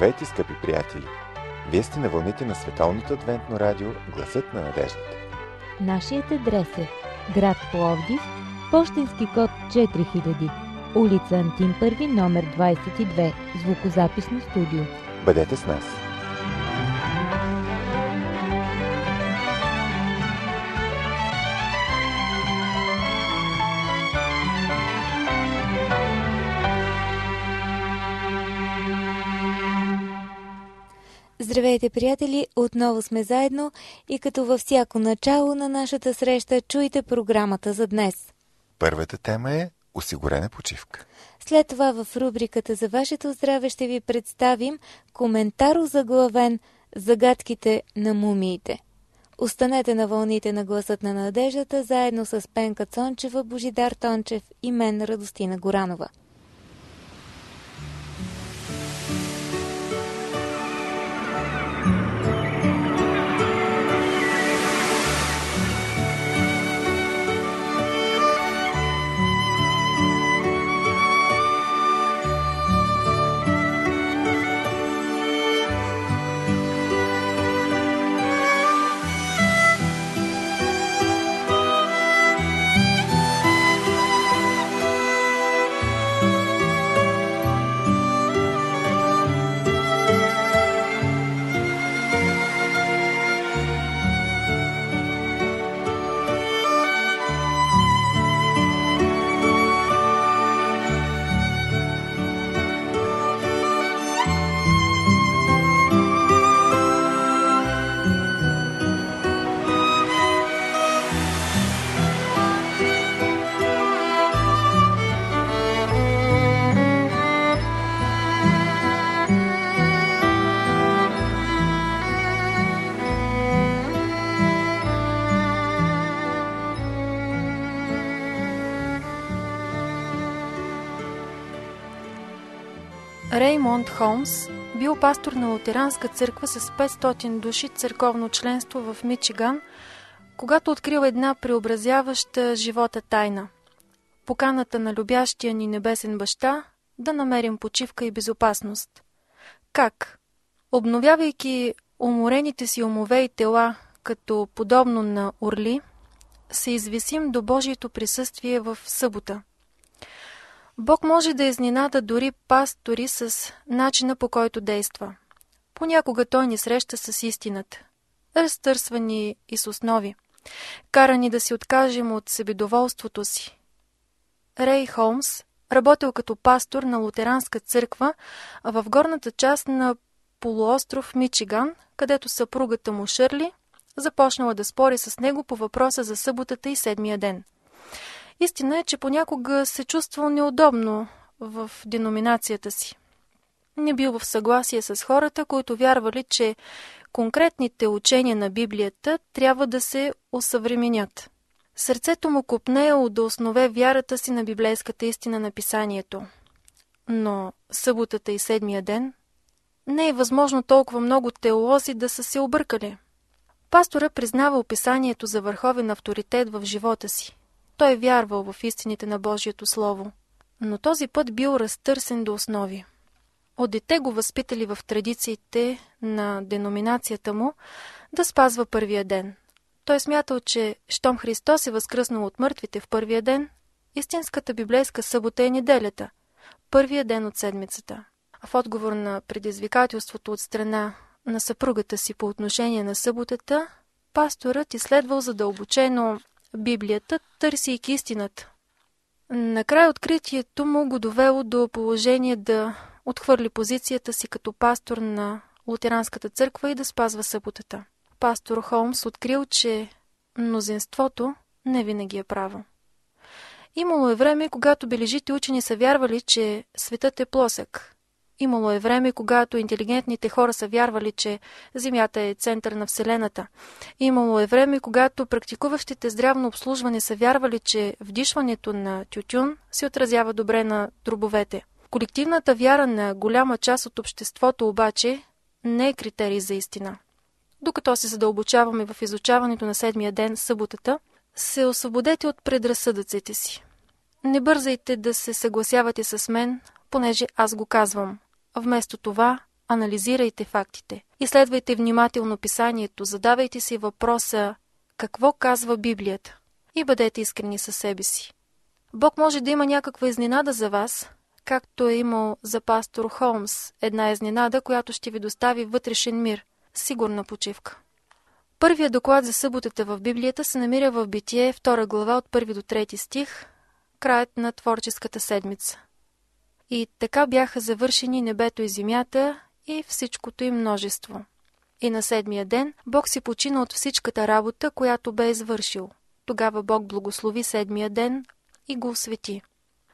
Здравейте, скъпи приятели! Вие сте на вълните на Световното адвентно радио Гласът на надеждата. Нашият адрес е град Пловдив, пощенски код 4000, улица Антим Първи, номер 22, звукозаписно студио. Бъдете с нас! Здравейте, приятели! Отново сме заедно и като във всяко начало на нашата среща чуйте програмата за днес. Първата тема е осигурена почивка. След това в рубриката за вашето здраве ще ви представим коментар озаглавен "Загадките на мумиите". Останете на вълните на Гласът на надеждата заедно с Пенка Цончева, Божидар Тончев и мен, Радостина Горанова. Реймонд Холмс бил пастор на лутеранска църква с 500 души църковно членство в Мичиган, когато открил една преобразяваща живота тайна – поканата на любящия ни небесен баща да намерим почивка и безопасност. Как? Обновявайки уморените си умове и тела, като подобно на орли, се извисим до Божието присъствие в събота. Бог може да изненада дори пастори с начина, по който действа. Понякога Той ни среща с истината, разтърсва ни и с основи, кара ни да си откажем от себедоволството си. Рей Холмс работил като пастор на лутеранска църква в горната част на полуостров Мичиган, където съпругата му Шърли започнала да спори с него по въпроса за съботата и седмия ден. Истина е, че понякога се чувствал неудобно в деноминацията си. Не бил в съгласие с хората, които вярвали, че конкретните учения на Библията трябва да се осъвременят. Сърцето му копнеело да основе вярата си на библейската истина на писанието. Но съботата и седмия ден не е възможно толкова много теолози да са се объркали. Пастора признава описанието за върховен авторитет в живота си. Той вярвал в истините на Божието Слово, но този път бил разтърсен до основи. От дете го възпитали в традициите на деноминацията му да спазва първия ден. Той смятал, че щом Христос е възкръснал от мъртвите в първия ден, истинската библейска събота е неделята, първия ден от седмицата. А в отговор на предизвикателството от страна на съпругата си по отношение на съботата, пасторът изследвал задълбочено Библията, търсейки истината. Накрая откритието му го довело до положение да отхвърли позицията си като пастор на лутеранската църква и да спазва съботата. Пастор Холмс открил, че мнозинството не винаги е право. Имало е време, когато бележите учени са вярвали, че светът е плосък. Имало е време, когато интелигентните хора са вярвали, че Земята е център на Вселената. Имало е време, когато практикуващите здравно обслужване са вярвали, че вдишването на тютюн се отразява добре на дробовете. Колективната вяра на голяма част от обществото обаче не е критерий за истина. Докато се задълбочаваме в изучаването на седмия ден, съботата, се освободете от предразсъдъците си. Не бързайте да се съгласявате с мен, понеже аз го казвам. Вместо това, анализирайте фактите, изследвайте внимателно писанието, задавайте си въпроса какво казва Библията и бъдете искрени със себе си. Бог може да има някаква изненада за вас, както е имал за пастор Холмс една изненада, която ще ви достави вътрешен мир, сигурна почивка. Първият доклад за съботата в Библията се намира в Битие, 2 глава от 1 до 3 стих, краят на творческата седмица. И така бяха завършени небето и земята и всичкото им множество. И на седмия ден Бог си почина от всичката работа, която бе извършил. Тогава Бог благослови седмия ден и го освети.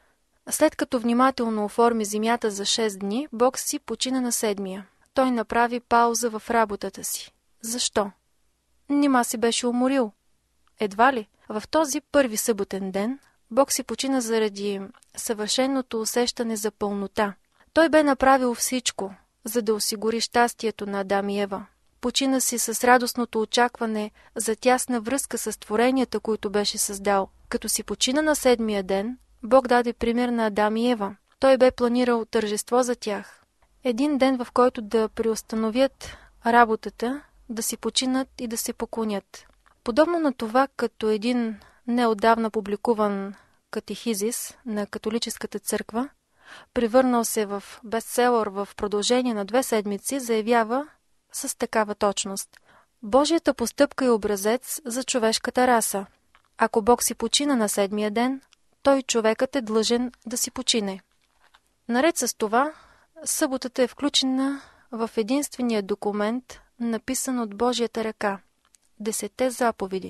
След като внимателно оформи земята за 6 дни, Бог си почина на седмия. Той направи пауза в работата си. Защо? Нима си беше уморил. Едва ли? В този първи съботен ден Бог си почина заради съвършеното усещане за пълнота. Той бе направил всичко, за да осигури щастието на Адам и Ева. Почина си с радостното очакване за тясна връзка с творенията, които беше създал. Като си почина на седмия ден, Бог даде пример на Адам и Ева. Той бе планирал тържество за тях. Един ден, в който да преустановят работата, да си починат и да се поклонят. Подобно на това, като един неотдавна публикуван катехизис на католическата църква, превърнал се в бестселър в продължение на 2 седмици, заявява с такава точност: Божията постъпка е образец за човешката раса. Ако Бог си почина на седмия ден, той човекът е длъжен да си почине. Наред с това, съботата е включена в единствения документ, написан от Божията ръка – 10 заповеди.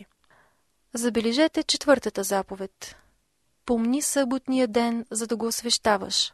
Забележете 4-та заповед. Помни съботния ден, за да го освещаваш.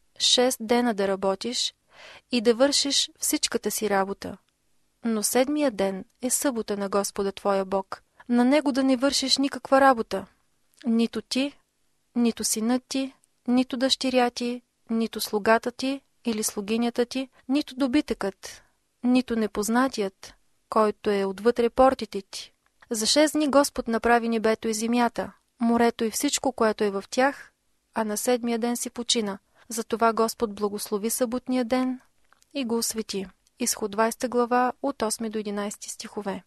6 дена да работиш и да вършиш всичката си работа. Но 7-я ден е събота на Господа твоя Бог. На него да не вършиш никаква работа. Нито ти, нито синът ти, нито дъщеря ти, нито слугата ти или слугинята ти, нито добитъкът, нито непознатият, който е отвътре портите ти. За 6 дни Господ направи небето и земята, морето и всичко, което е в тях, а на 7-я ден си почина. Затова Господ благослови съботния ден и го освети. Изход 20 глава от 8 до 11 стихове.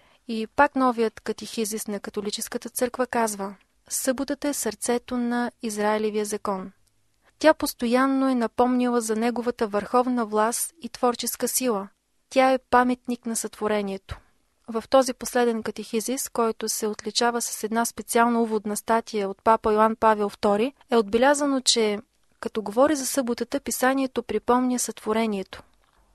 И пак новият катехизис на католическата църква казва: съботата е сърцето на Израилевия закон. Тя постоянно е напомняла за неговата върховна власт и творческа сила. Тя е паметник на сътворението. В този последен катехизис, който се отличава с една специална уводна статия от папа Йоан Павел II, е отбелязано, че като говори за съботата, писанието припомня сътворението.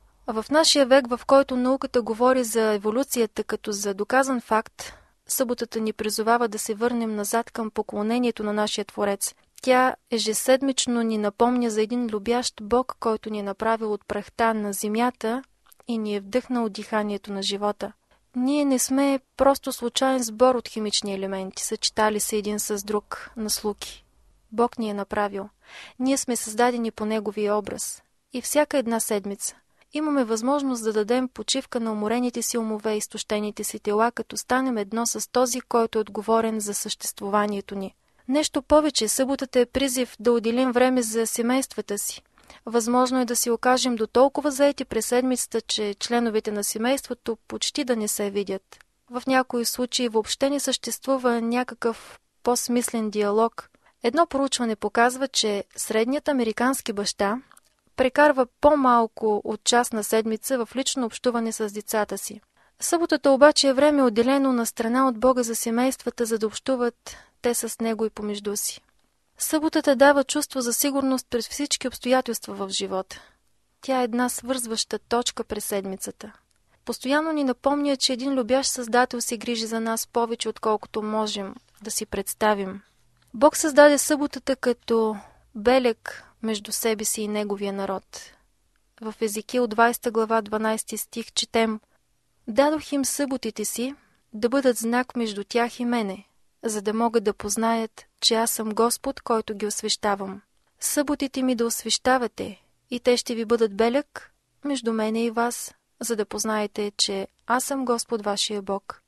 В нашия век, в който науката говори за еволюцията като за доказан факт, съботата ни призовава да се върнем назад към поклонението на нашия Творец. Тя ежеседмично ни напомня за един любящ Бог, който ни е направил от прахта на земята и ни е вдъхнал диханието на живота. Ние не сме просто случайен сбор от химични елементи, съчетали се един с друг на слуки. Бог ни е направил. Ние сме създадени по Неговия образ. И всяка една седмица имаме възможност да дадем почивка на уморените си умове и изтощените си тела, като станем едно с този, който е отговорен за съществуванието ни. Нещо повече, съботата е призив да отделим време за семействата си. Възможно е да си окажем до толкова заети през седмицата, че членовете на семейството почти да не се видят. В някои случаи въобще не съществува някакъв по-смислен диалог. Едно проучване показва, че средният американски баща прекарва по-малко от час на седмица в лично общуване с децата си. Съботата обаче е време отделено на страна от Бога за семействата, за да общуват те с Него и помежду си. Съботата дава чувство за сигурност през всички обстоятелства в живота. Тя е една свързваща точка през седмицата. Постоянно ни напомня, че един любящ Създател се грижи за нас повече, отколкото можем да си представим. Бог създаде съботата като белег между себе си и Неговия народ. В Езекил 20 глава 12 стих четем: «Дадох им съботите си да бъдат знак между тях и мене, за да могат да познаят, че аз съм Господ, който ги освещавам. Съботите ми да освещавате, и те ще ви бъдат белег между мене и вас, за да познаете, че аз съм Господ вашия Бог».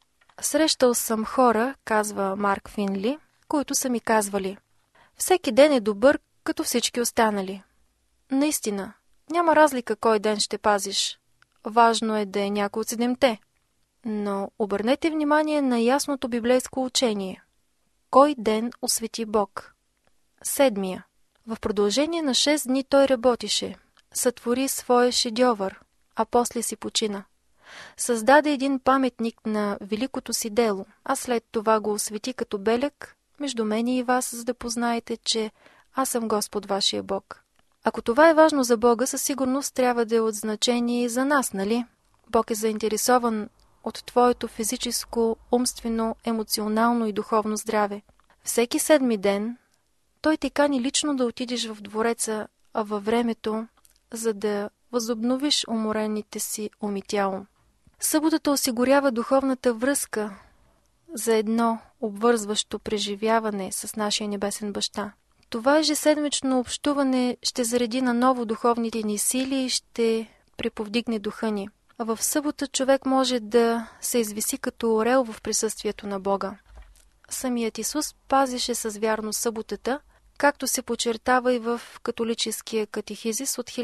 Срещал съм хора, казва Марк Финли, които са ми казвали: всеки ден е добър, като всички останали. Наистина, Няма разлика кой ден ще пазиш. Важно е да е някой от 7-те. Но обърнете внимание на ясното библейско учение. Кой ден освети Бог? 7. В продължение на 6 дни той работише, сътвори своя шедьовър, а после си почина. Създаде един паметник на великото си дело, а след това го освети като белег между мене и вас, за да познаете, че аз съм Господ вашия Бог. Ако това е важно за Бога, със сигурност трябва да е от значение и за нас, нали? Бог е заинтересован от твоето физическо, умствено, емоционално и духовно здраве. Всеки 7 ден той те кани лично да отидеш в двореца във времето, за да възобновиш уморените си ум и тяло. Съботата осигурява духовната връзка за едно обвързващо преживяване с нашия небесен баща. Това ежеседмично общуване ще зареди наново духовните ни сили и ще приповдигне духа ни. А в събота човек може да се извиси като орел в присъствието на Бога. Самият Исус пазеше с вярност съботата, както се подчертава и в католическия катехизис от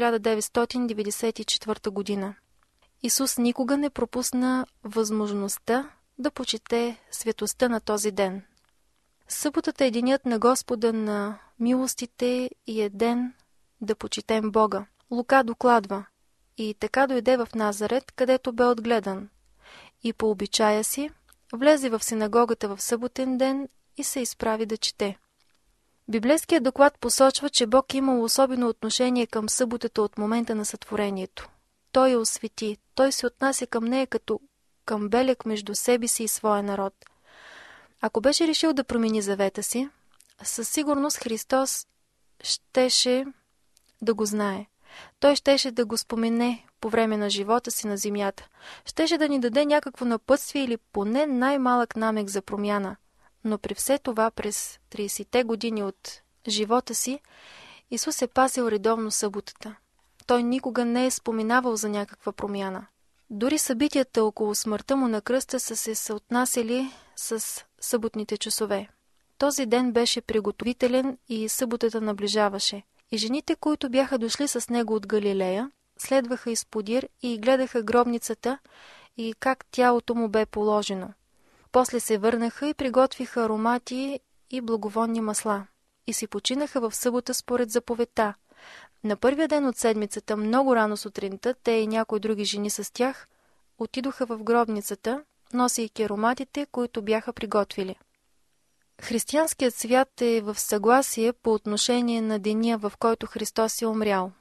1994 година. Исус никога не пропусна възможността да почете светостта на този ден. Съботата е денят на Господа на милостите и е ден да почетем Бога. Лука докладва: и така дойде в Назарет, където бе отгледан. И по обичая си влезе в синагогата в съботен ден и се изправи да чете. Библейският доклад посочва, че Бог имал особено отношение към съботата от момента на сътворението. Той я освети, той се отнася към нея като към белег между себе си и своя народ. Ако беше решил да промени завета си, със сигурност Христос щеше да го знае. Той щеше да го спомене по време на живота си на земята. Щеше да ни даде някакво напътствие или поне най-малък намек за промяна. Но при все това през 30-те години от живота си Исус е пазил редовно съботата. Той никога не е споменавал за някаква промяна. Дори събитията около смъртта му на кръста са се съотнасяли с съботните часове. Този ден беше приготовителен и съботата наближаваше. И жените, които бяха дошли с него от Галилея, следваха изподир и гледаха гробницата и как тялото му бе положено. После се върнаха и приготвиха аромати и благовонни масла. И си починаха в събота според заповедта. На първия ден от седмицата, много рано сутринта, те и някои други жени с тях отидоха в гробницата, носейки ароматите, които бяха приготвили. Християнският свят е в съгласие по отношение на деня, в който Христос е умрял.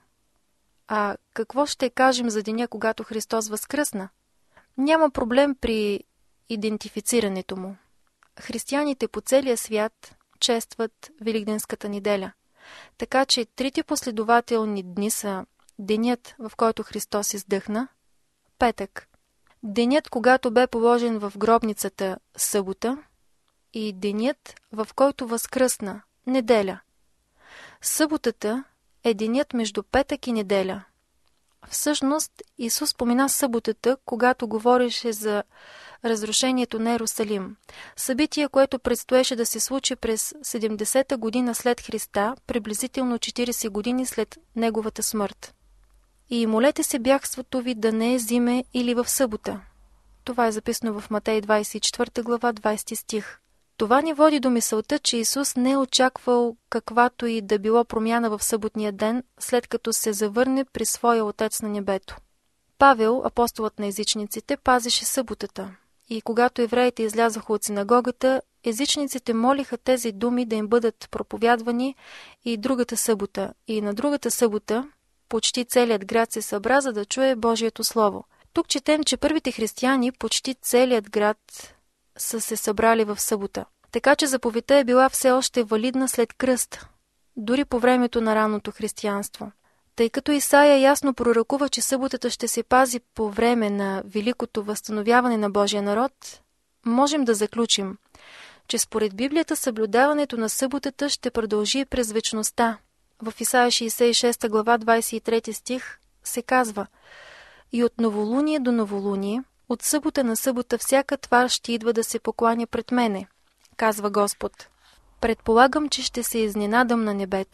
А какво ще кажем за деня, когато Христос възкръсна? Няма проблем при идентифицирането му. Християните по целия свят честват Великденската неделя. Така че 3 последователни дни са денят, в който Христос издъхна, петък, денят, когато бе положен в гробницата, събота, и денят, в който възкръсна, неделя. Съботата е денят между петък и неделя. Всъщност, Исус спомена съботата, когато говореше за разрушението на Йерусалим. Събитие, което предстоеше да се случи през 70-та година след Христа, приблизително 40 години след неговата смърт. И молете се бягството ви да не е зиме или в събота. Това е записано в Матей 24 глава 20 стих. Това ни води до мисълта, че Исус не е очаквал каквато и да било промяна в съботния ден, след като се завърне при своя Отец на небето. Павел, апостолът на езичниците, пазеше съботата. И когато евреите излязоха от синагогата, езичниците молиха тези думи да им бъдат проповядвани и другата събота. И на другата събота почти целият град се събра, за да чуе Божието Слово. Тук четем, че първите християни, почти целият град, са се събрали в събота. Така че заповедта е била все още валидна след кръст, дори по времето на ранното християнство. Тъй като Исаия ясно пророкува, че съботата ще се пази по време на великото възстановяване на Божия народ, можем да заключим, че според Библията съблюдаването на съботата ще продължи през вечността. В Исаия 66 глава 23 стих се казва: и от новолуние до новолуние, от събота на събота всяка твар ще идва да се покланя пред мене, казва Господ. Предполагам, че ще се изненадам на небето.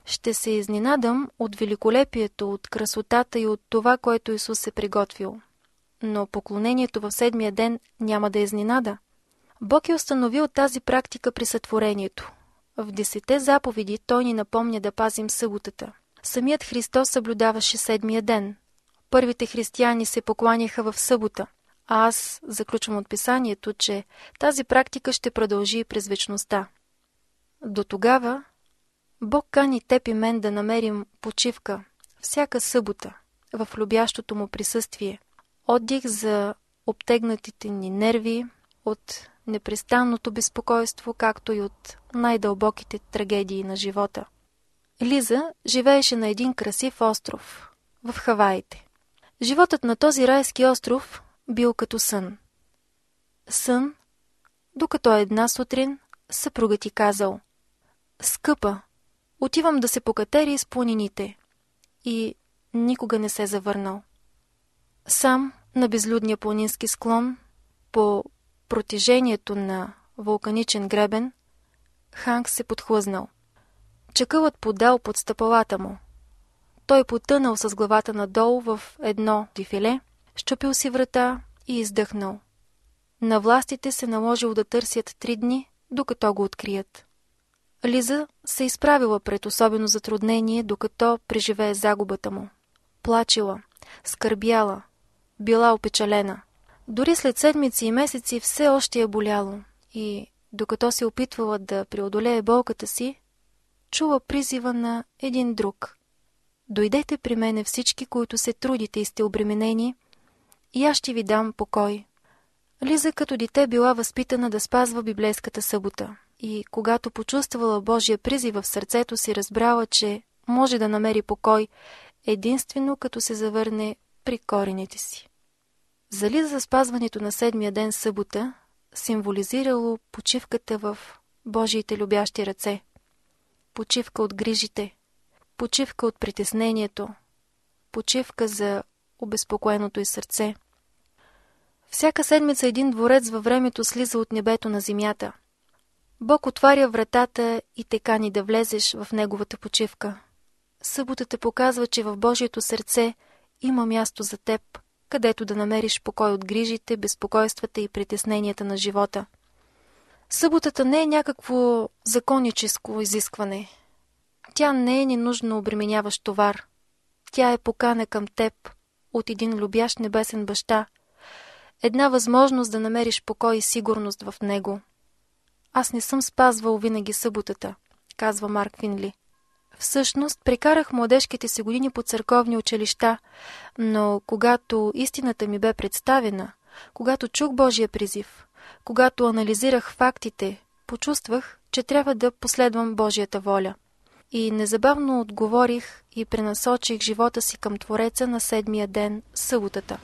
ще се изненадам от великолепието, от красотата и от това, което Исус е приготвил. Но поклонението в седмия ден няма да изненада. Бог е установил тази практика при сътворението. В 10 заповеди Той ни напомня да пазим съботата. Самият Христос съблюдаваше седмия ден. Първите християни се покланяха в събота, а аз заключвам от писанието, че тази практика ще продължи през вечността. До тогава Бог кани теб и мен да намерим почивка всяка събота в любящото му присъствие, отдих за обтегнатите ни нерви от непрестанното безпокойство, както и от най-дълбоките трагедии на живота. Лиза живееше на един красив остров в Хаваите. Животът на този райски остров бил като сън. Сън, докато една сутрин съпругът ти казал: „Скъпа, отивам да се покатери из планините“, и никога не се завърнал. Сам на безлюдния планински склон, по протежението на вулканичен гребен, Ханк се подхлъзнал. Чакълът подал под стъпалата му. Той потънал с главата надолу в едно дефиле, щупил си врата и издъхнал. На властите се наложил да търсят 3 дни, докато го открият. Лиза се изправила пред особено затруднение, докато преживее загубата му. Плачела, скърбяла, била опечалена. Дори след седмици и месеци все още е боляло и, докато се опитвала да преодолее болката си, чула призива на един друг: „Дойдете при мене всички, които се трудите и сте обременени, и аз ще ви дам покой“. Лиза като дете била възпитана да спазва библейската събота и когато почувствала Божия призив в сърцето си, разбрала, че може да намери покой единствено като се завърне при корените си. За Лиза спазването на седмия ден събота символизирало почивката в Божиите любящи ръце. Почивка от грижите, почивка от притеснението, почивка за обезпокоеното й сърце. Всяка седмица един дворец във времето слиза от небето на земята. Бог отваря вратата и те кани да влезеш в неговата почивка. Съботата показва, че в Божието сърце има място за теб, където да намериш покой от грижите, безпокойствата и притесненията на живота. Съботата не е някакво законническо изискване. Тя не е ненужно обременяващ товар. Тя е покана към теб от един любящ небесен баща. Една възможност да намериш покой и сигурност в него. „Аз не съм спазвал винаги съботата“, казва Марк Финли. „Всъщност, прекарах младежките си години по църковни училища, но когато истината ми бе представена, когато чух Божия призив, когато анализирах фактите, почувствах, че трябва да последвам Божията воля. И незабавно отговорих и пренасочих живота си към Твореца на седмия ден, съботата“.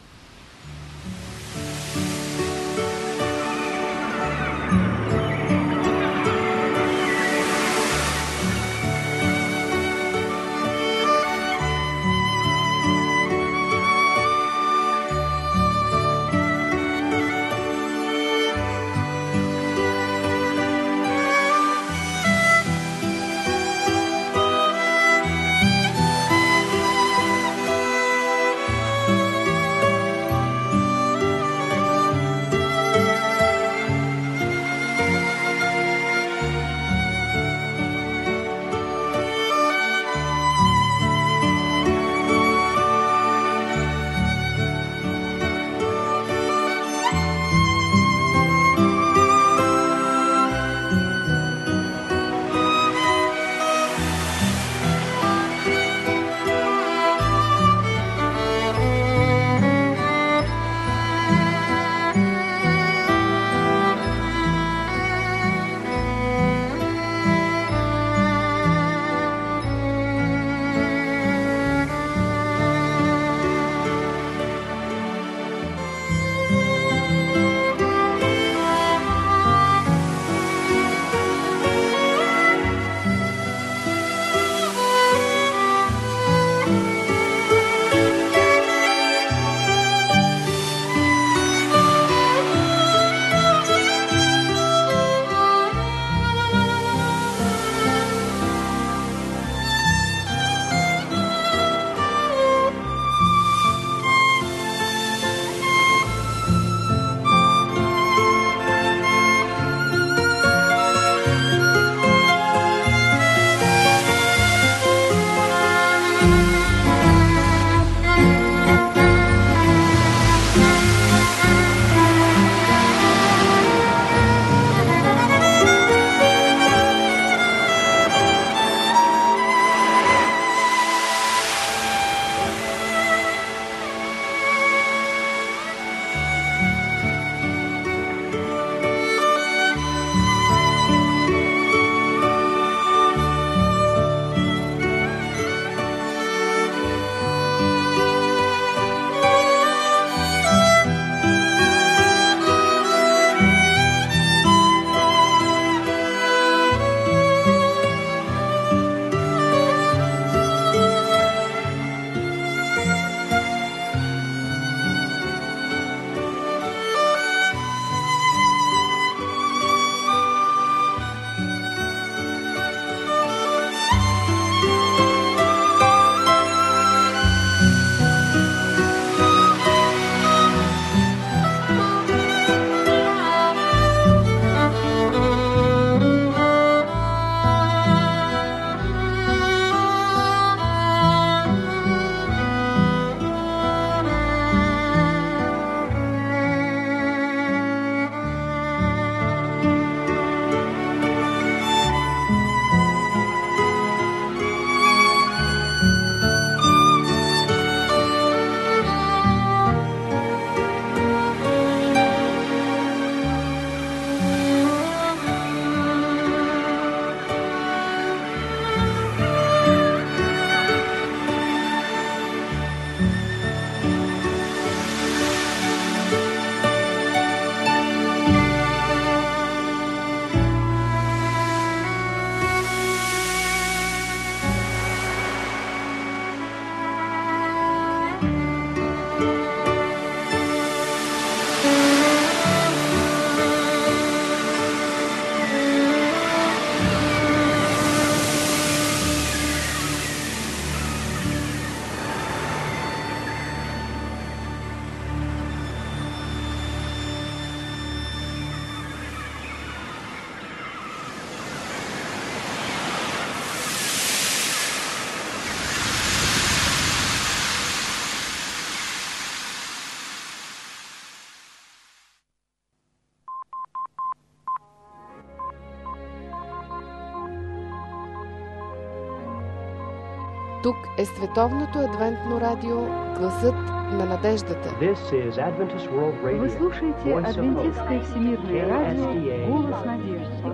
Тук е Световното адвентно радио Гласът на надеждата. Вы слушаете Адвентистское всемирное радио Голос надежды.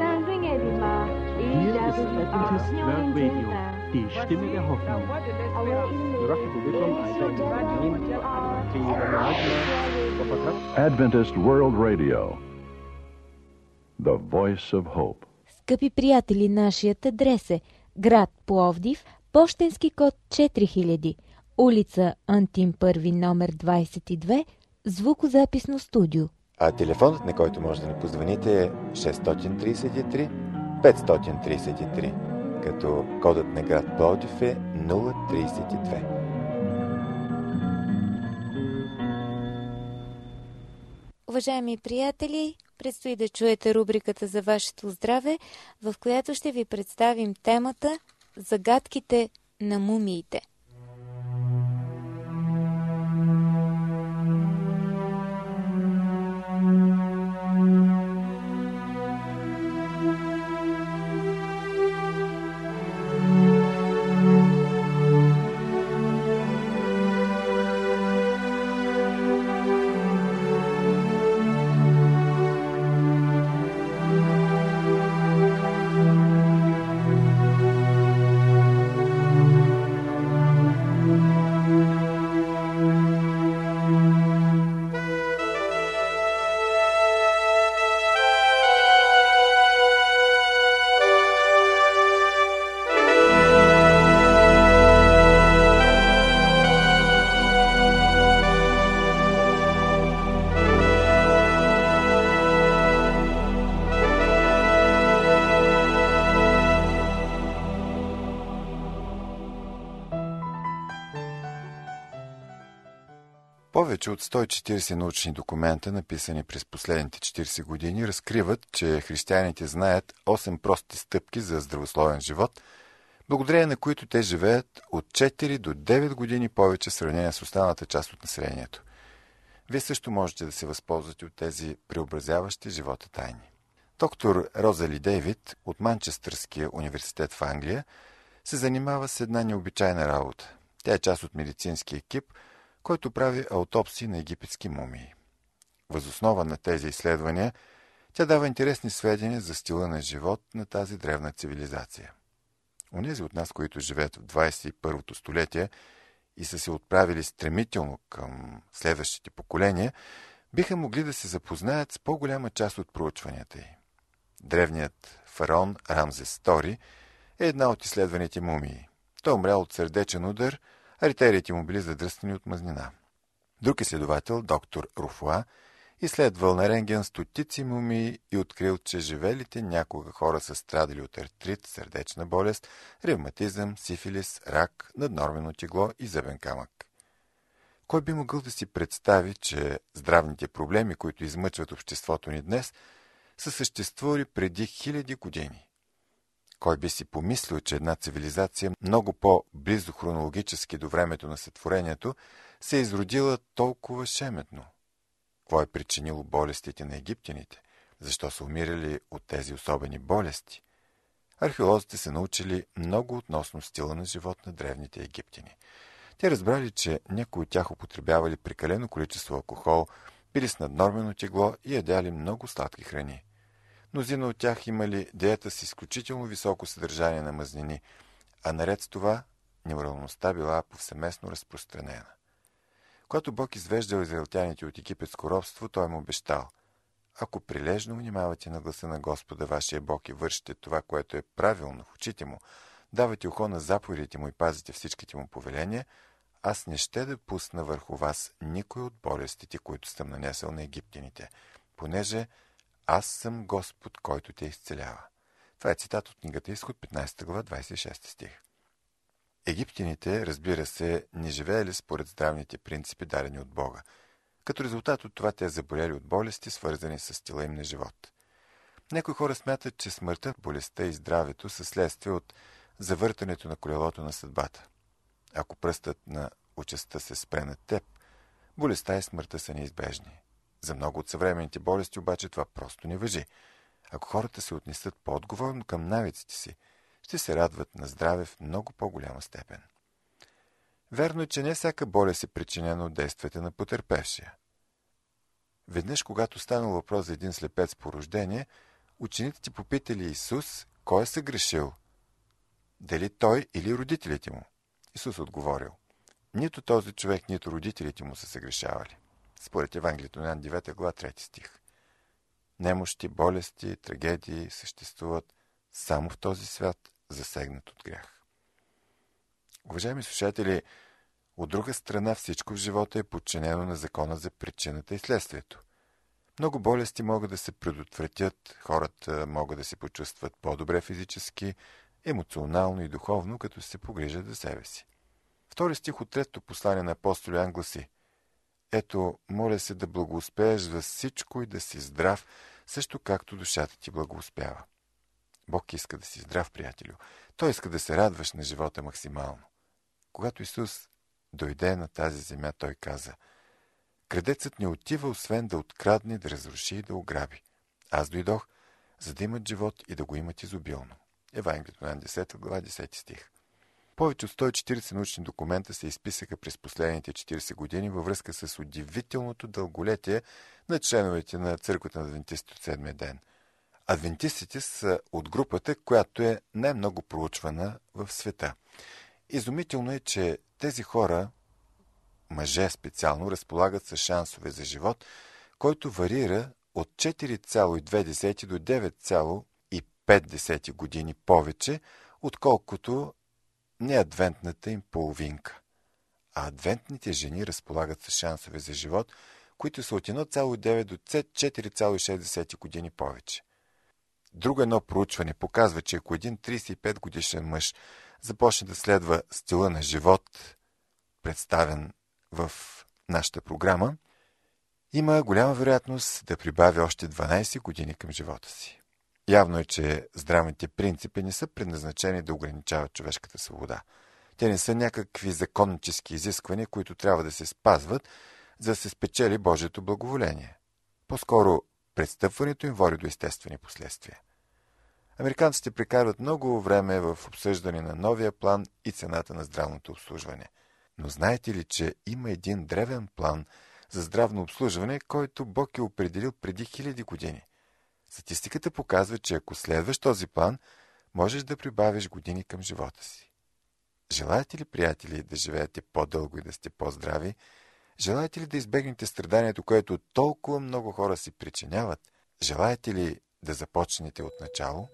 Die Stimme der Hoffnung. Adventist World Radio, the voice of hope. Скъпи приятели, нашият адрес е град Пловдив, пощенски код 4000, улица Антим Първи, номер 22, звукозаписно студио. А телефонът, на който може да ни позвоните, е 633 533, като кодът на град Пловдив е 032. Уважаеми приятели, предстои да чуете рубриката за вашето здраве, в която ще ви представим темата «Загадките на мумиите». Повече от 140 научни документа, написани през последните 40 години, разкриват, че християните знаят 8 прости стъпки за здравословен живот, благодарение на които те живеят от 4 до 9 години повече в сравнение с останалата част от населението. Вие също можете да се възползвате от тези преобразяващи живота тайни. Доктор Розали Дейвид от Манчестърския университет в Англия се занимава с една необичайна работа. Тя е част от медицински екип, който прави аутопсии на египетски мумии. Въз основа на тези изследвания, тя дава интересни сведения за стила на живот на тази древна цивилизация. Онези от нас, които живеят в 21-то столетие и са се отправили стремително към следващите поколения, биха могли да се запознаят с по-голяма част от проучванията й. Древният фараон Рамзес II е една от изследваните мумии. Той умрял от сърдечен удар, артериите му били задръстени от мазнина. Друг изследовател, доктор Руфуа, изследвал на рентген стотици мумии и открил, че живелите някога хора са страдали от артрит, сърдечна болест, ревматизъм, сифилис, рак, наднормено тегло и зъбен камък. Кой би могъл да си представи, че здравните проблеми, които измъчват обществото ни днес, са съществували преди хиляди години? Кой би си помислил, че една цивилизация много по-близо хронологически до времето на сътворението се е изродила толкова шеметно? Какво е причинило болестите на египтяните? Защо са умирали от тези особени болести? Археолозите са научили много относно стила на живот на древните египтяни. Те разбрали, че някои от тях употребявали прекалено количество алкохол, били с наднормено тегло и ядяли много сладки храни. Мнозина от тях имали диета с изключително високо съдържание на мазнини, а наред с това неморалността била повсеместно разпространена. Когато Бог извеждал израелтяните от египетско робство, той им обещал: ако прилежно внимавате на гласа на Господа вашия Бог и вършите това, което е правилно в очите му, давате ухо на заповедите му и пазите всичките му повеления, аз не ще да пусна върху вас никой от болестите, които съм нанесъл на египтяните, понеже аз съм Господ, който те изцелява. Това е цитат от книгата Изход, 15 глава, 26 стих. Египтяните, разбира се, не живеели според здравните принципи, дадени от Бога. Като резултат от това те заболели от болести, свързани с стила им на живот. Някои хора смятат, че смъртта, болестта и здравето са следствие от завъртането на колелото на съдбата. Ако пръстът на участта се спре на теб, болестта и смъртта са неизбежни. За много от съвременните болести обаче това просто не важи. Ако хората се отнесат по-отговорно към навиците си, ще се радват на здраве в много по-голяма степен. Верно е, че не всяка болест е причинена от действията на потърпевшия. Веднъж, когато станал въпрос за един слепец по рождение, учениците попитали Исус, кой е съгрешил? Дали той или родителите му? Исус отговорил: нито този човек, нито родителите му са съгрешавали. Според Евангелието на Йоан 9 глава 3 стих. Немощи, болести, трагедии съществуват само в този свят, засегнат от грях. Уважаеми слушатели, от друга страна всичко в живота е подчинено на закона за причината и следствието. Много болести могат да се предотвратят, хората могат да се почувстват по-добре физически, емоционално и духовно, като се погрижат за себе си. Втори стих от 3-то послание на апостол Йоан гласи: ето, моля се да благоуспееш във всичко и да си здрав, също както душата ти благоуспява. Бог иска да си здрав, приятелю. Той иска да се радваш на живота максимално. Когато Исус дойде на тази земя, той каза: крадецът не отива, освен да открадне, да разруши и да ограби. Аз дойдох, за да имат живот и да го имат изобилно. Евангелието на 10 глава 10 стих. Повече от 140 научни документа се изписаха през последните 40 години във връзка с удивителното дълголетие на членовете на църквата на адвентистите от седмия ден. Адвентистите са от групата, която е най-много проучвана в света. Изумително е, че тези хора, мъже специално, разполагат с шансове за живот, който варира от 4,2 до 9,5 години повече, отколкото неадвентната им половинка. А адвентните жени разполагат с шансове за живот, които са от 1,9 до 4,6 години повече. Друго едно проучване показва, че ако един 35 годишен мъж започне да следва стила на живот, представен в нашата програма, има голяма вероятност да прибави още 12 години към живота си. Явно е, че здравните принципи не са предназначени да ограничават човешката свобода. Те не са някакви законнически изисквания, които трябва да се спазват, за да се спечели Божието благоволение. По-скоро престъпването им води до естествени последствия. Американците прекарват много време в обсъждане на новия план и цената на здравното обслужване. Но знаете ли, че има един древен план за здравно обслужване, който Бог е определил преди хиляди години? Статистиката показва, че ако следваш този план, можеш да прибавиш години към живота си. Желаете ли, приятели, да живеете по-дълго и да сте по-здрави? Желаете ли да избегнете страданието, което толкова много хора си причиняват? Желаете ли да започнете от начало?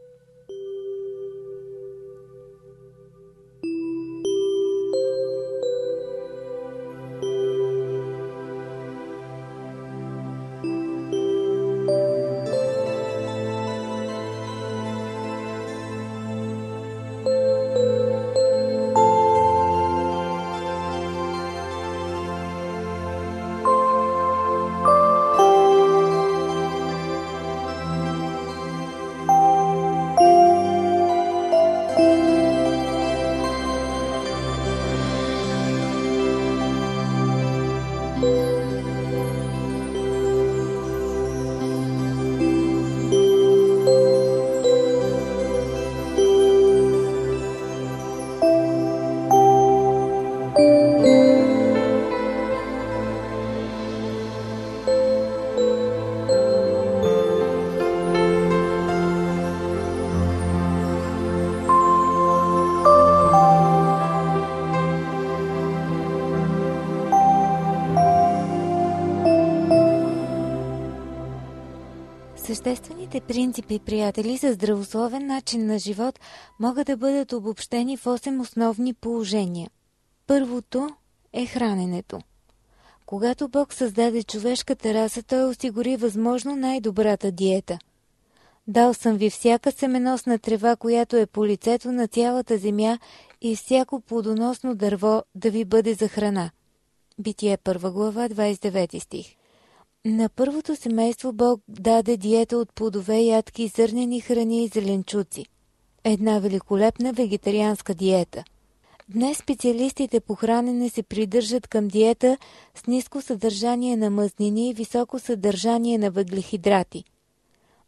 Съществените принципи, приятели, за здравословен начин на живот могат да бъдат обобщени в 8 основни положения. Първото е храненето. Когато Бог създаде човешката раса, Той осигури възможно най-добрата диета. Дал съм ви всяка семеносна трева, която е по лицето на цялата земя, и всяко плодоносно дърво да ви бъде за храна. Битие 1 глава 29 стих. На първото семейство Бог даде диета от плодове, ядки, зърнени храни и зеленчуци. Една великолепна вегетарианска диета. Днес специалистите по хранене се придържат към диета с ниско съдържание на мазнини и високо съдържание на въглехидрати.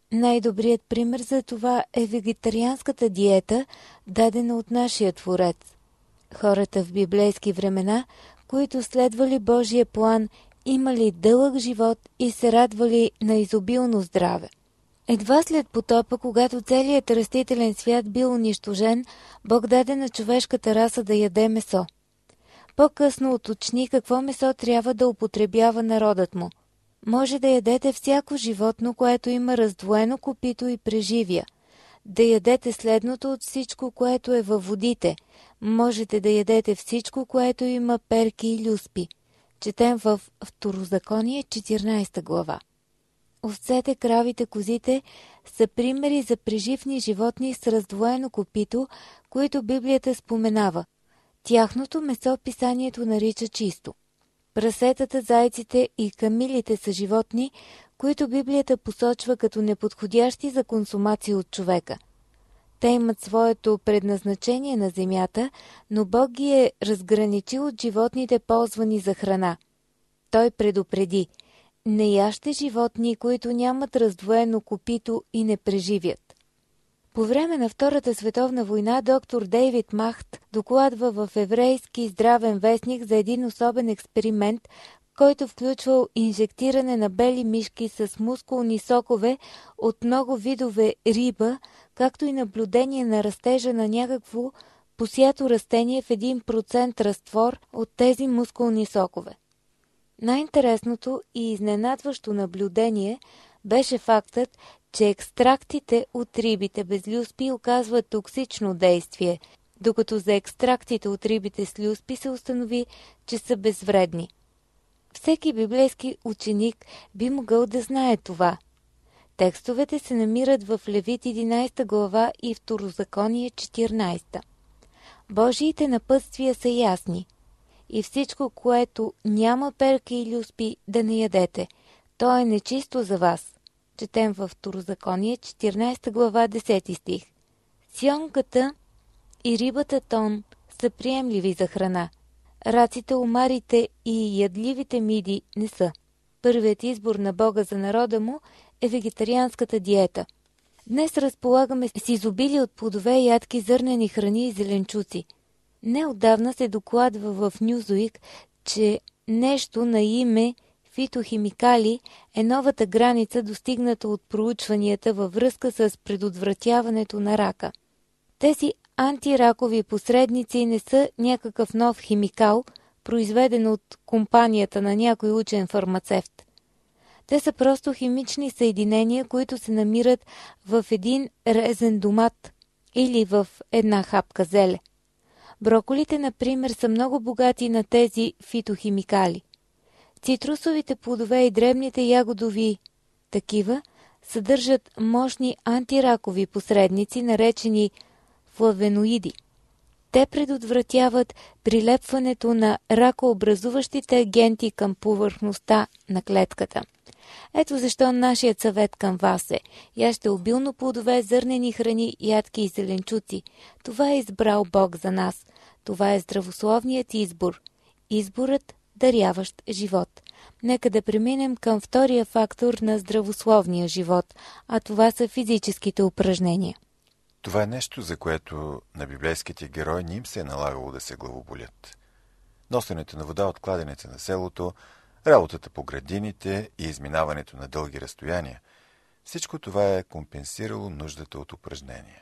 Най-добрият пример за това е вегетарианската диета, дадена от нашия Творец. Хората в библейски времена, които следвали Божия план, имали дълъг живот и се радвали на изобилно здраве. Едва след потопа, когато целият растителен свят бил унищожен, Бог даде на човешката раса да яде месо. По-късно уточни какво месо трябва да употребява народът му. Може да ядете всяко животно, което има раздвоено копито и преживя. Да ядете следното от всичко, което е във водите. Можете да ядете всичко, което има перки и люспи. Четем в Второзаконие, 14 глава. Овцете, кравите, козите са примери за преживни животни с раздвоено копито, които Библията споменава. Тяхното месо писанието нарича чисто. Прасетата, зайците и камилите са животни, които Библията посочва като неподходящи за консумация от човека. Те имат своето предназначение на земята, но Бог ги е разграничил от животните, ползвани за храна. Той предупреди: не яжте животни, които нямат раздвоено копито и не преживят. По време на Втората световна война доктор Дейвид Махт докладва в еврейски здравен вестник за един особен експеримент, който включвал инжектиране на бели мишки с мускулни сокове от много видове риба, както и наблюдение на растежа на някакво посято растение в 1% разтвор от тези мускулни сокове. Най-интересното и изненадващо наблюдение беше фактът, че екстрактите от рибите без люспи оказват токсично действие, докато за екстрактите от рибите с люспи се установи, че са безвредни. Всеки библейски ученик би могъл да знае това. Текстовете се намират в Левит 11 глава и Второзаконие 14. Божиите напътствия са ясни. И всичко, което няма перки и люспи, да не ядете. То е нечисто за вас. Четем във Второзаконие 14 глава 10 стих. Сьонката и рибата тон са приемливи за храна. Раците, омарите и ядливите миди не са. Първият избор на Бога за народа му е вегетарианската диета. Днес разполагаме с изобилие от плодове, ядки, зърнени храни и зеленчуци. Неотдавна се докладва в Нюзуик, че нещо на име фитохимикали е новата граница, достигната от проучванията във връзка с предотвратяването на рака. Тези антиракови посредници не са някакъв нов химикал, произведен от компанията на някой учен фармацевт. Те са просто химични съединения, които се намират в един резен домат или в една хапка зеле. Броколите, например, са много богати на тези фитохимикали. Цитрусовите плодове и дребните ягодови такива съдържат мощни антиракови посредници, наречени флавеноиди. Те предотвратяват прилепването на ракообразуващите агенти към повърхността на клетката. Ето защо нашият съвет към вас е: яжте обилно плодове, зърнени храни, ядки и зеленчуци. Това е избрал Бог за нас. Това е здравословният избор. Изборът, даряващ живот. Нека да преминем към втория фактор на здравословния живот, а това са физическите упражнения. Това е нещо, за което на библейските герои не им се е налагало да се главоболят. Носенето на вода от кладенеца на селото, работата по градините и изминаването на дълги разстояния – всичко това е компенсирало нуждата от упражнения.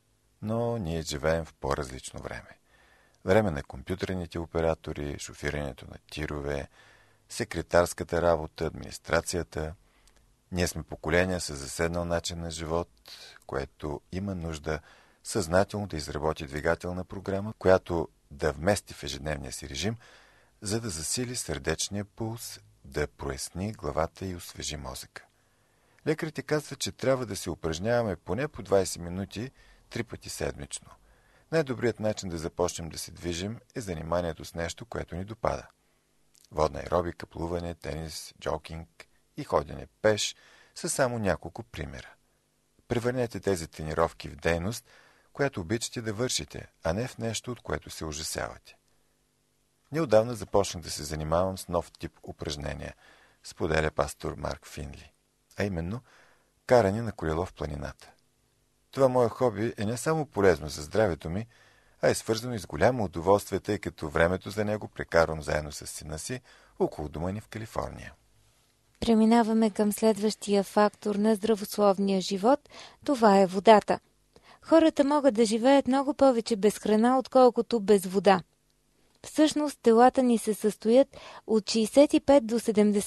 Но ние живеем в по-различно време. Време на компютърните оператори, шофирането на тирове, секретарската работа, администрацията. Ние сме поколения с заседнал начин на живот, което има нужда съзнателно да изработи двигателна програма, която да вмести в ежедневния си режим, за да засили сърдечния пулс, да проясни главата и освежи мозъка. Лекарите казват, че трябва да се упражняваме поне по 20 минути 3 пъти седмично. Най-добрият начин да започнем да се движим е заниманието с нещо, което ни допада. Водна аеробика, плуване, тенис, джокинг и ходене пеш са само няколко примера. Превърнете тези тренировки в дейност, която обичате да вършите, а не в нещо, от което се ужасявате. Неотдавна започнах да се занимавам с нов тип упражнения, споделя пастор Марк Финли, а именно каране на колело в планината. Това мое хоби е не само полезно за здравето ми, а е свързано и с голямо удоволствие, тъй като времето за него прекарвам заедно с сина си около дома ни в Калифорния. Преминаваме към следващия фактор на здравословния живот. Това е водата. Хората могат да живеят много повече без храна, отколкото без вода. Всъщност, телата ни се състоят от 65 до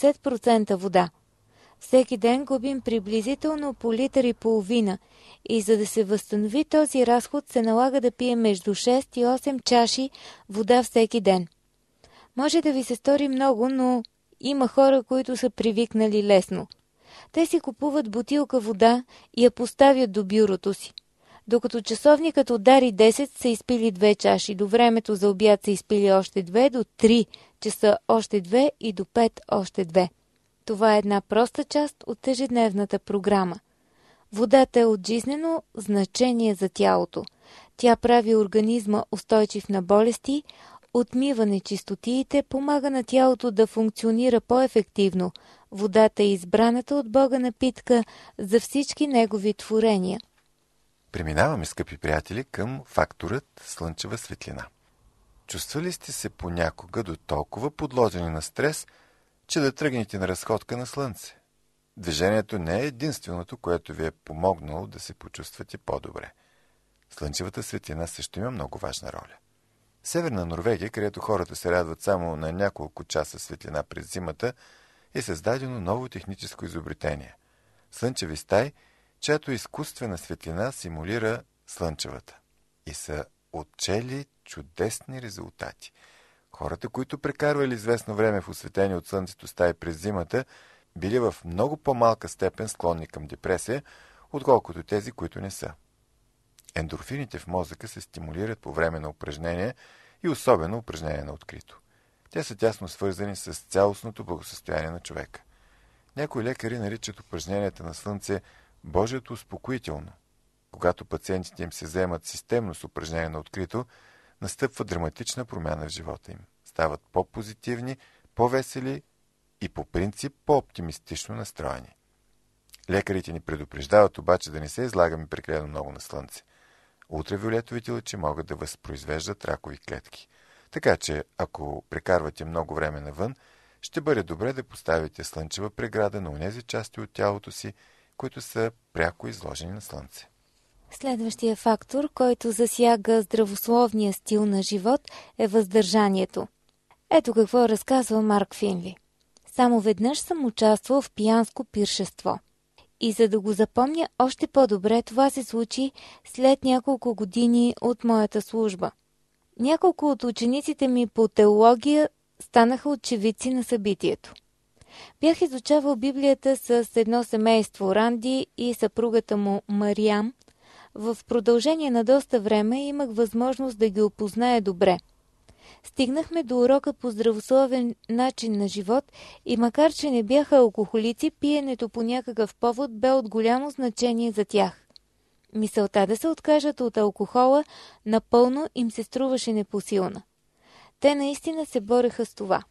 70% вода. Всеки ден губим приблизително по литър и половина и за да се възстанови този разход се налага да пием между 6 и 8 чаши вода всеки ден. Може да ви се стори много, но има хора, които са привикнали лесно. Те си купуват бутилка вода и я поставят до бюрото си. Докато часовникът удари 10, са изпили 2 чаши, до времето за обяд са изпили още 2, до 3 часа още 2 и до 5 още 2. Това е една проста част от ежедневната програма. Водата е от жизнено значение за тялото. Тя прави организма устойчив на болести, отмива нечистотиите, помага на тялото да функционира по-ефективно. Водата е избраната от Бога напитка за всички негови творения. Преминаваме, скъпи приятели, към факторът слънчева светлина. Чувствали сте се понякога до толкова подложени на стрес, че да тръгнете на разходка на слънце? Движението не е единственото, което ви е помогнало да се почувствате по-добре. Слънчевата светлина също има много важна роля. В Северна Норвегия, където хората се радват само на няколко часа светлина през зимата, е създадено ново техническо изобретение – слънчеви стаи, чиято изкуствена светлина симулира слънчевата. И са отчели чудесни резултати. Хората, които прекарвали известно време в осветени от слънцето стаи през зимата, били в много по-малка степен склонни към депресия, отколкото тези, които не са. Ендорфините в мозъка се стимулират по време на упражнения и особено упражнения на открито. Те са тясно свързани с цялостното благосъстояние на човека. Някои лекари наричат упражненията на слънце Божието успокоително. Когато пациентите им се заемат системно с упражнения на открито, настъпва драматична промяна в живота им. Стават по-позитивни, по-весели и по принцип по-оптимистично настроени. Лекарите ни предупреждават обаче да не се излагаме прекалено много на слънце. Ултравиолетовите лъчи могат да възпроизвеждат ракови клетки. Така че, ако прекарвате много време навън, ще бъде добре да поставите слънчева преграда на онези части от тялото си, които са пряко изложени на слънце. Следващия фактор, който засяга здравословния стил на живот, е въздържанието. Ето какво разказва Марк Финли. Само веднъж съм участвал в пиянско пиршество. И за да го запомня още по-добре, това се случи след няколко години от моята служба. Няколко от учениците ми по теология станаха очевидци на събитието. Бях изучавал Библията с едно семейство, Ранди и съпругата му Мариам. В продължение на доста време имах възможност да ги опозная добре. Стигнахме до урока по здравословен начин на живот и макар че не бяха алкохолици, пиенето по някакъв повод бе от голямо значение за тях. Мисълта да се откажат от алкохола напълно им се струваше непосилна. Те наистина се бореха с това.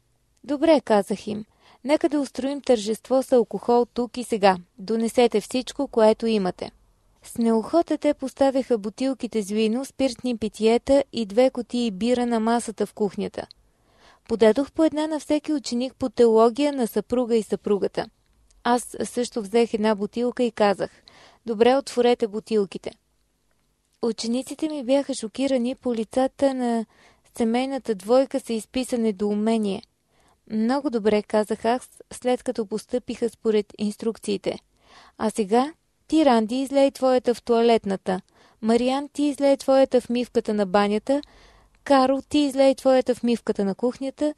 Добре, казах им, нека да устроим тържество с алкохол тук и сега. Донесете всичко, което имате. С неохота те поставяха бутилките с вино, спиртни питиета и 2 кутии бира на масата в кухнята. Подадох по една на всеки ученик по теология на съпруга и съпругата. Аз също взех една бутилка и казах: добре, отворете бутилките. Учениците ми бяха шокирани, по лицата на семейната двойка се изписа недоумение. Много добре, казах аз, след като постъпиха според инструкциите. А сега ти, Ранди, излей твоята в тоалетната. Мариан, ти излей твоята в мивката на банята. Карл, ти излей твоята в мивката на кухнята.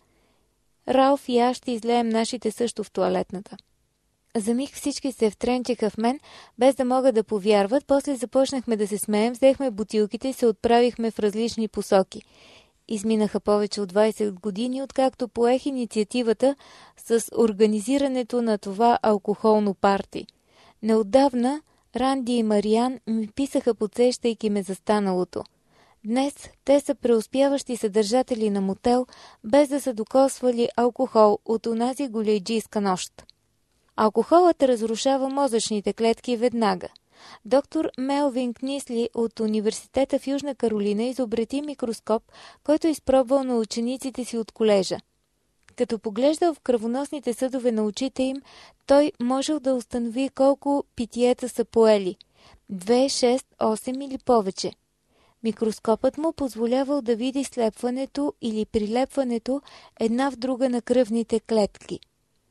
Ралф и аз ще излеем нашите също в тоалетната. За миг всички се втренчиха в мен, без да могат да повярват. После започнахме да се смеем, взехме бутилките и се отправихме в различни посоки. Изминаха повече от 20 години, откакто поех инициативата с организирането на това алкохолно парти. Неотдавна Ранди и Мариан ми писаха, подсещайки ме за станалото. Днес те са преуспяващи съдържатели на мотел, без да са докосвали алкохол от онази голейджийска нощ. Алкохолът разрушава мозъчните клетки веднага. Доктор Мелвин Книсли от Университета в Южна Каролина изобрети микроскоп, който изпробвал на учениците си от колежа. Като поглеждал в кръвоносните съдове на очите им, той можел да установи колко питиета са поели – 2, 6, 8 или повече. Микроскопът му позволявал да види слепването или прилепването една в друга на кръвните клетки.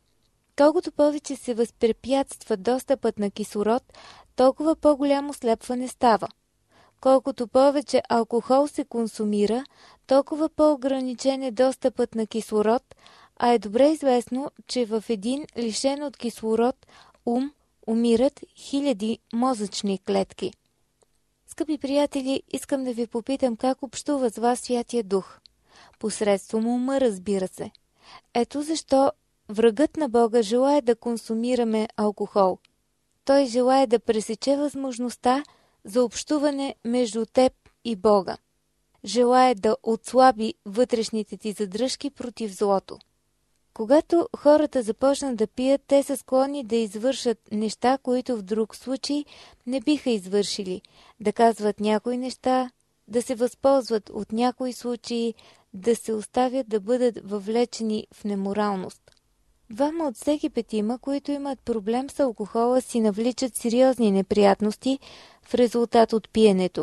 Колкото повече се възпрепятства достъпът на кислород, толкова по-голямо слепване става. Колкото повече алкохол се консумира, толкова по-ограничен е достъпът на кислород, а е добре известно, че в един лишен от кислород ум умират хиляди мозъчни клетки. Скъпи приятели, искам да ви попитам как общува с вас Святия Дух. Посредством ума, разбира се. Ето защо врагът на Бога желае да консумираме алкохол. Той желае да пресече възможността за общуване между теб и Бога. Желае да отслаби вътрешните ти задръжки против злото. Когато хората започнат да пият, те са склонни да извършат неща, които в друг случай не биха извършили, да казват някои неща, да се възползват от някои случаи, да се оставят да бъдат въвлечени в неморалност. Двама от всеки петима, които имат проблем с алкохола, си навличат сериозни неприятности в резултат от пиенето.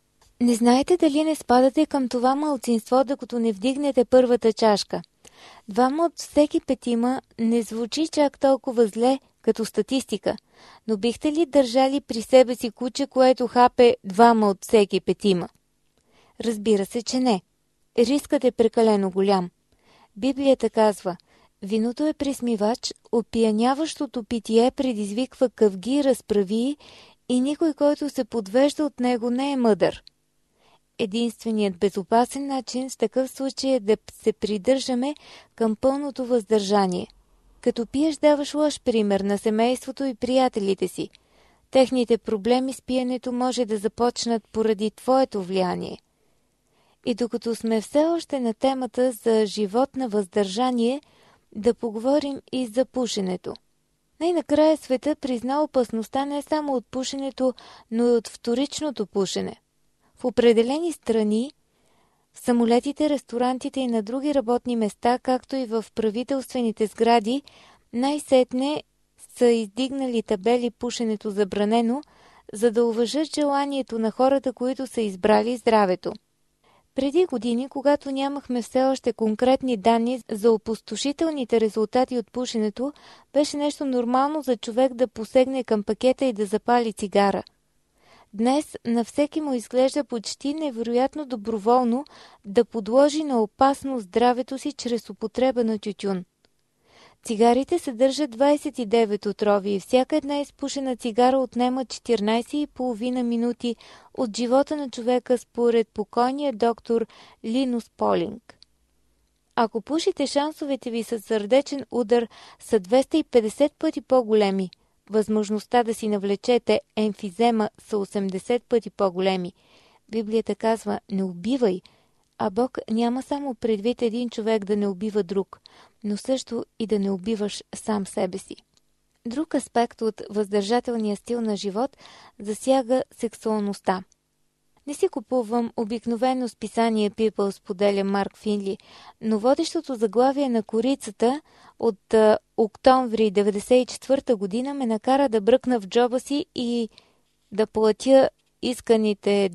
Не знаете дали не спадате към това малцинство, докато не вдигнете първата чашка. Двама от всеки петима не звучи чак толкова зле като статистика, но бихте ли държали при себе си куче, което хапе двама от всеки петима? Разбира се, че не. Рискът е прекалено голям. Библията казва: виното е присмивач, опияняващото питие предизвиква къвги и разправии и никой, който се подвежда от него, не е мъдър. Единственият безопасен начин в такъв случай е да се придържаме към пълното въздържание. Като пиеш, даваш лош пример на семейството и приятелите си. Техните проблеми с пиенето може да започнат поради твоето влияние. И докато сме все още на темата за живот на въздържание, да поговорим и за пушенето. Най-накрая светът призна опасността не само от пушенето, но и от вторичното пушене. В определени страни, в самолетите, ресторантите и на други работни места, както и в правителствените сгради, най-сетне са издигнали табели "Пушенето забранено", за да уважат желанието на хората, които са избрали здравето. Преди години, когато нямахме все още конкретни данни за опустошителните резултати от пушенето, беше нещо нормално за човек да посегне към пакета и да запали цигара. Днес на всеки му изглежда почти невероятно доброволно да подложи на опасност здравето си чрез употреба на тютюн. Цигарите съдържат 29 отрови и всяка една изпушена цигара отнема 14,5 минути от живота на човека, според покойния доктор Линус Полинг. Ако пушите, шансовете ви със сърдечен удар са 250 пъти по-големи. Възможността да си навлечете емфизема са 80 пъти по-големи. Библията казва: не убивай, а Бог няма само предвид един човек да не убива друг, но също и да не убиваш сам себе си. Друг аспект от въздържателния стил на живот засяга сексуалността. Не си купувам обикновено списание People, споделя Марк Финли, но водещото заглавие на корицата от октомври 1994 година ме накара да бръкна в джоба си и да платя исканите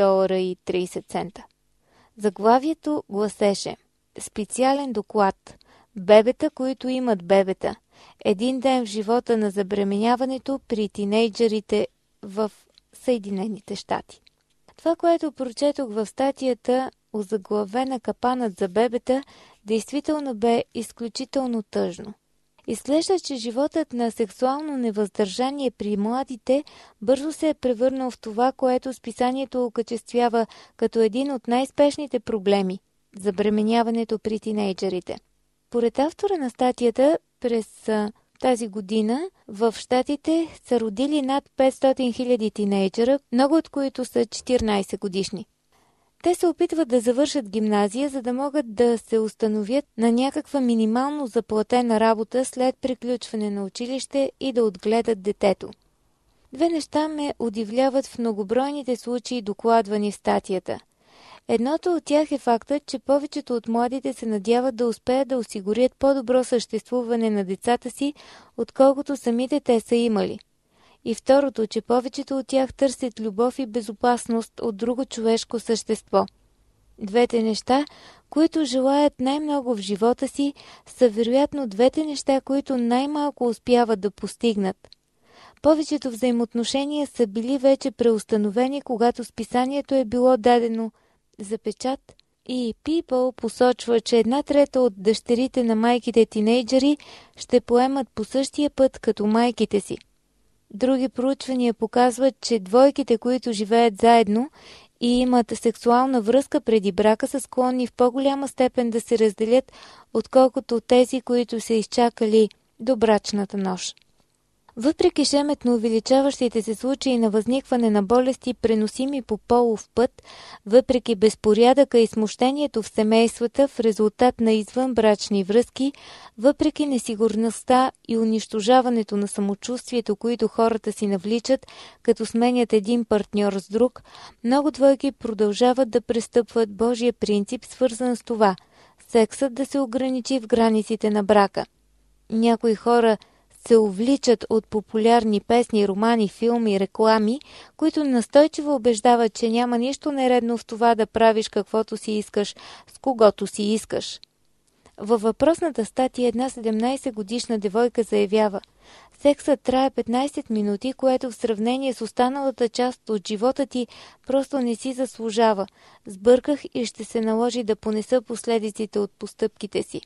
$2.30. Заглавието гласеше: специален доклад. Бебета, които имат бебета. Един ден в живота на забременяването при тинейджерите в Съединените щати. Това, което прочетох в статията, озаглавена "Капанът за бебета", действително бе изключително тъжно. Изглежда, че животът на сексуално невъздържание при младите бързо се е превърнал в това, което списанието окачествява като един от най-спешните проблеми – забременяването при тинейджерите. Поред автора на статията, през тази година в щатите са родили над 500 000 тинейджера, много от които са 14 годишни. Те се опитват да завършат гимназия, за да могат да се установят на някаква минимално заплатена работа след приключване на училище и да отгледат детето. Две неща ме удивляват в многобройните случаи, докладвани в статията. Едното от тях е фактът, че повечето от младите се надяват да успеят да осигурят по-добро съществуване на децата си, отколкото самите те са имали. И второто, че повечето от тях търсят любов и безопасност от друго човешко същество. Двете неща, които желаят най-много в живота си, са вероятно двете неща, които най-малко успяват да постигнат. Повечето взаимоотношения са били вече преустановени, когато списанието е било дадено за печат, и People посочва, че 1/3 от дъщерите на майките тинейджери ще поемат по същия път като майките си. Други проучвания показват, че двойките, които живеят заедно и имат сексуална връзка преди брака, са склонни в по-голяма степен да се разделят, отколкото тези, които са изчакали до брачната нощ. Въпреки шеметно увеличаващите се случаи на възникване на болести, преносими по полов път, въпреки безпорядъка и смущението в семействата в резултат на извънбрачни връзки, въпреки несигурността и унищожаването на самочувствието, които хората си навличат, като сменят един партньор с друг, много двойки продължават да престъпват Божия принцип, свързан с това – сексът да се ограничи в границите на брака. Някои хора се увличат от популярни песни, романи, филми, реклами, които настойчиво убеждават, че няма нищо нередно в това да правиш каквото си искаш, с когото си искаш. Във въпросната статия една 17-годишна девойка заявява: сексът трае 15 минути, което в сравнение с останалата част от живота ти просто не си заслужава. Сбърках и ще се наложи да понеса последиците от постъпките си.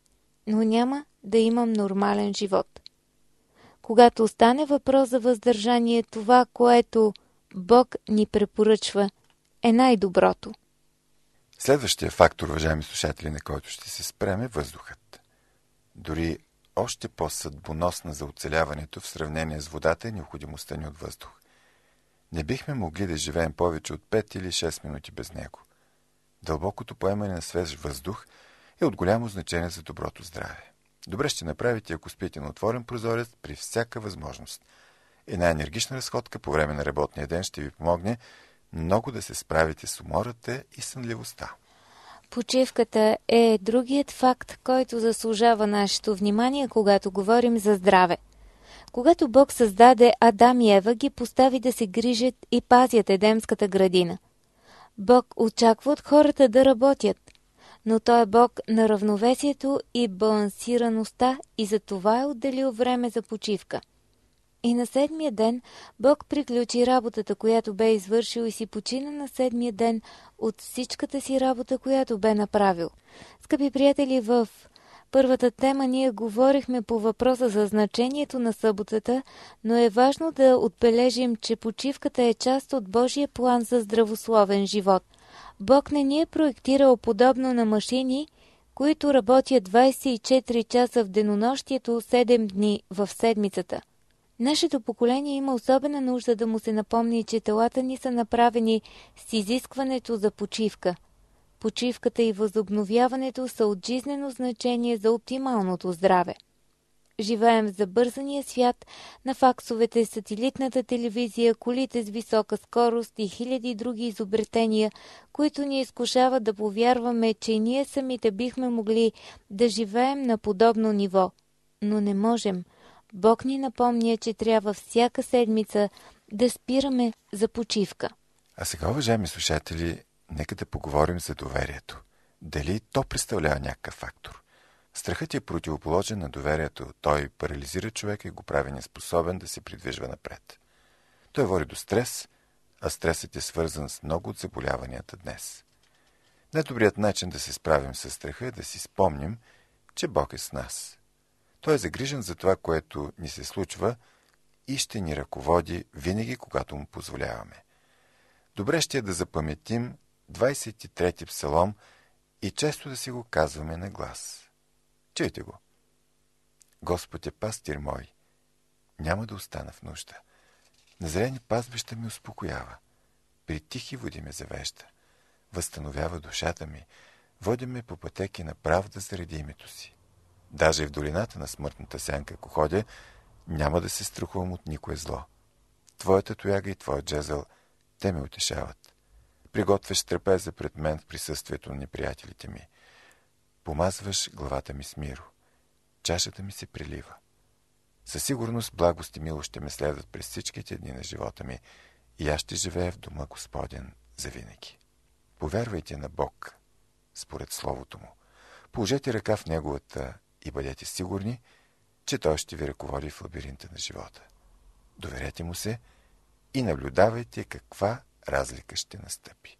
Но няма да имам нормален живот. Когато остане въпрос за въздържание, това, което Бог ни препоръчва, е най-доброто. Следващия фактор, уважаеми слушатели, на който ще се спреме, е въздухът. Дори още по-съдбоносна за оцеляването в сравнение с водата е необходимостта ни от въздух. Не бихме могли да живеем повече от 5 или 6 минути без него. Дълбокото поемане на свеж въздух е от голямо значение за доброто здраве. Добре ще направите, ако спите на отворен прозорец при всяка възможност. Една енергична разходка по време на работния ден ще ви помогне много да се справите с умората и сънливостта. Почивката е другият факт, който заслужава нашето внимание, когато говорим за здраве. Когато Бог създаде Адам и Ева, ги постави да се грижат и пазят Едемската градина. Бог очаква от хората да работят, но Той е Бог на равновесието и балансираността и за това е отделил време за почивка. И на 7-я ден Бог приключи работата, която бе извършил, и си почина на 7-я ден от всичката си работа, която бе направил. Скъпи приятели, в първата тема ние говорихме по въпроса за значението на съботата, но е важно да отбележим, че почивката е част от Божия план за здравословен живот. Бог не ни е проектирал подобно на машини, които работят 24 часа в денонощието, 7 дни в седмицата. Нашето поколение има особена нужда да му се напомни, че телата ни са направени с изискването за почивка. Почивката и възобновяването са от жизнено значение за оптималното здраве. Живеем в забързания свят на факсовете, сателитната телевизия, колите с висока скорост и хиляди други изобретения, които ни изкушават да повярваме, че ние самите бихме могли да живеем на подобно ниво. Но не можем. Бог ни напомня, че трябва всяка седмица да спираме за почивка. А сега, уважаеми слушатели, нека да поговорим за доверието. Дали то представлява някакъв фактор? Страхът е противоположен на доверието. Той парализира човека и го прави неспособен да се придвижва напред. Той води до стрес, а стресът е свързан с много от заболяванията днес. Най-добрият начин да се справим с страха е да си спомним, че Бог е с нас. Той е загрижен за това, което ни се случва и ще ни ръководи винаги, когато му позволяваме. Добре ще е да запаметим 23-ти псалом и често да си го казваме на глас. Чуйте го. Господ е пастир мой, няма да остана в нужда. На зелени пазбища ме успокоява, при тихи води ме завежда. възстановява душата ми, води ме по пътеки на правда заради името си. Даже и в долината на смъртната сянка, ако ходя, няма да се страхувам от никое зло. Твоята тояга и твоят джезъл, те ме утешават. Приготвяш трапеза пред мен в присъствието на неприятелите ми. Помазваш главата ми с миро. Чашата ми се прилива. Със сигурност благост и милост ще ме следват през всичките дни на живота ми и аз ще живея в дома Господен завинаги. Повярвайте на Бог, според Словото Му. Положете ръка в Неговата и бъдете сигурни, че Той ще ви ръководи в лабиринта на живота. Доверете Му се и наблюдавайте каква разлика ще настъпи.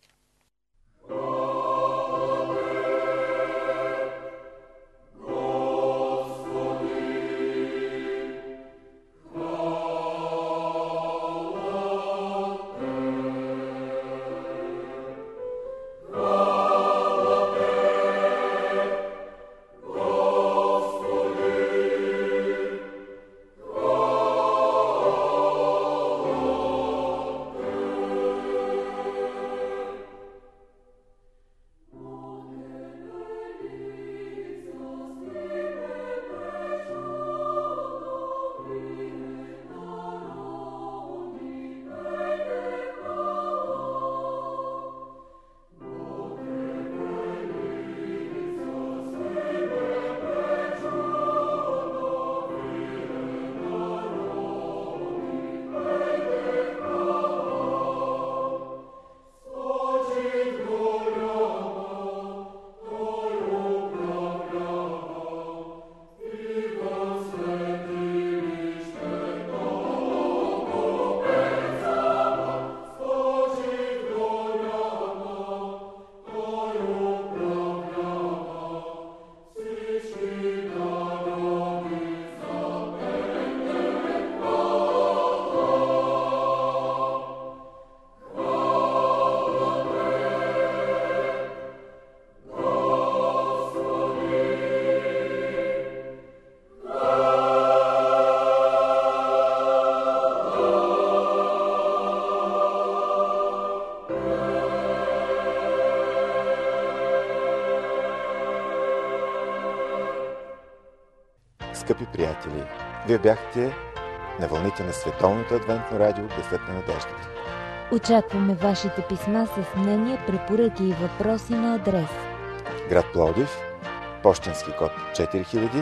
Скъпи приятели, вие бяхте на вълните на Световното адвентно радио Гласът на надеждата. Очакваме вашите писма с мнения, препоръки и въпроси на адрес: град Пловдив, пощенски код 4000,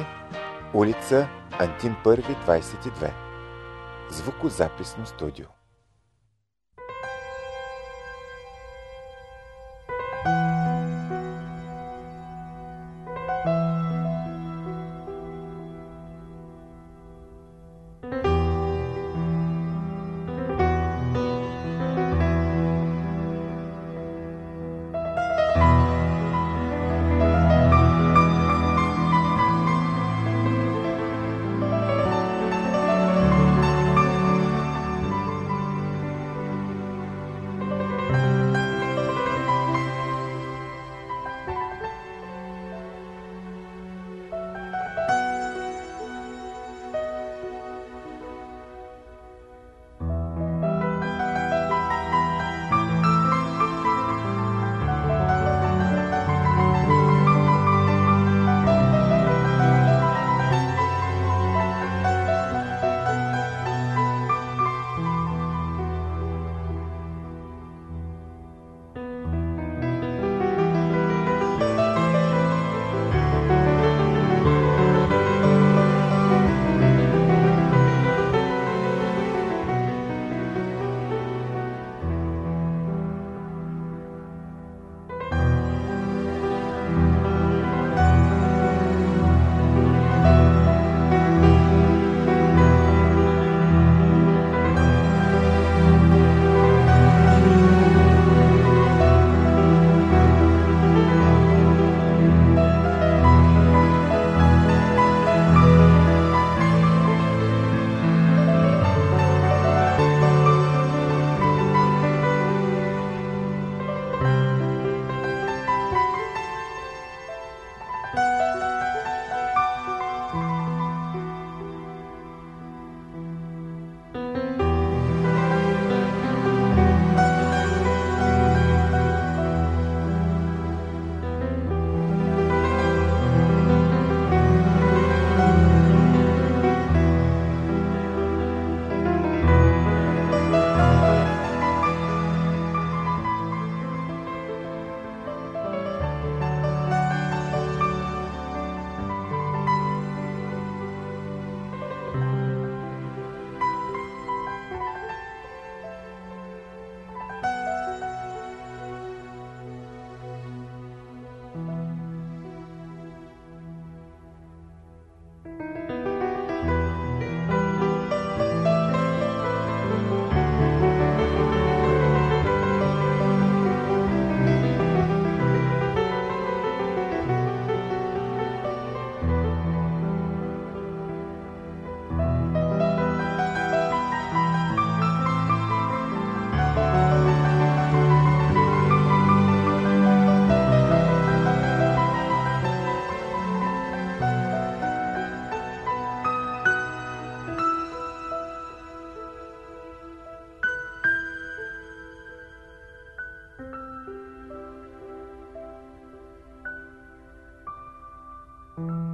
улица Антим Първи, 22. Звукозаписно студио. you.